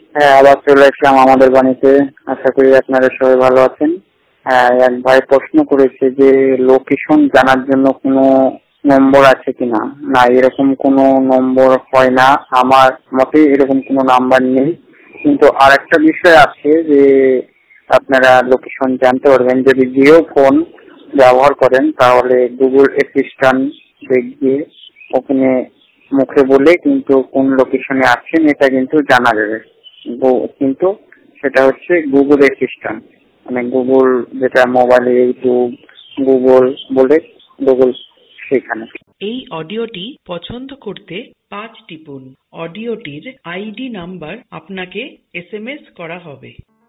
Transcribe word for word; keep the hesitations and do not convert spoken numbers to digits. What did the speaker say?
হ্যাঁ, আবার চলে আসলাম আমাদের বাড়িতে। আশা করি আপনারা সবাই ভালো আছেন। হ্যাঁ, এক ভাই প্রশ্ন করেছে যে লোকেশন জানার জন্য কোনো নম্বর আছে কিনা। না, এরকম কোনো নম্বর হয় না, আমার মতে এরকম কোনো নাম্বার নেই। কিন্তু আর একটা বিষয় আছে যে আপনারা লোকেশন জানতে পারবেন যদি জিও ফোন ব্যবহার করেন, তাহলে গুগল অ্যাসিস্ট্যান্ট গিয়ে ওখানে মুখে বলে কিন্তু কোন লোকেশনে আছেন এটা কিন্তু জানা যাবে। কিন্তু সেটা হচ্ছে গুগল অ্যাসিস্ট্যান্ট, মানে গুগল যেটা মোবাইলে ইউটিউব গুগল বলে গুগল সেখানে। এই অডিওটি পছন্দ করতে পাঁচ টিপুন। অডিওটির আইডি নাম্বার আপনাকে এসএমএস করা হবে।